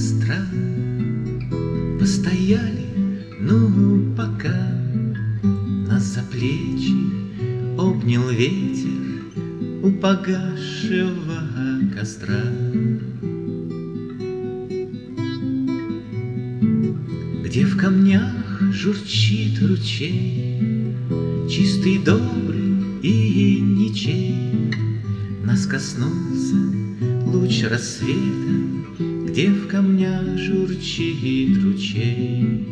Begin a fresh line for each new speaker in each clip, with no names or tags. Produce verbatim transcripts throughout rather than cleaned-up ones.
костра. Постояли, ну пока нас за плечи обнял ветер у погасшего костра. Где в камнях журчит ручей, чистый, добрый и ничей, нас коснулся луч рассвета, где в камнях журчит ручей.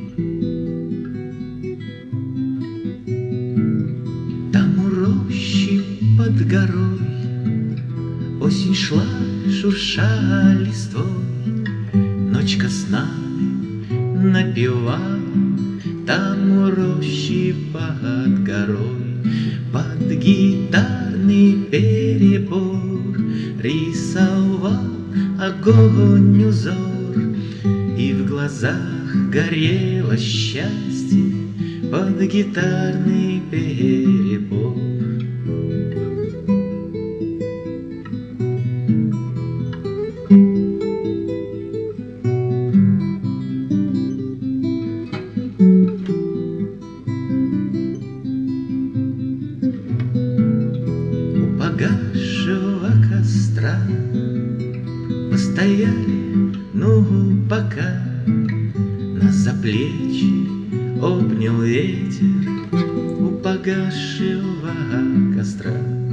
Там у рощи под горой осень шла, шурша листвой, ночка с нами напевала. Там у рощи под горой под гитарный перебор рисовал огонь узор, и в глазах горело счастье под гитарный перебор. У погасшего костра постояли, ну пока нас за плечи обнял ветер у погасшего костра.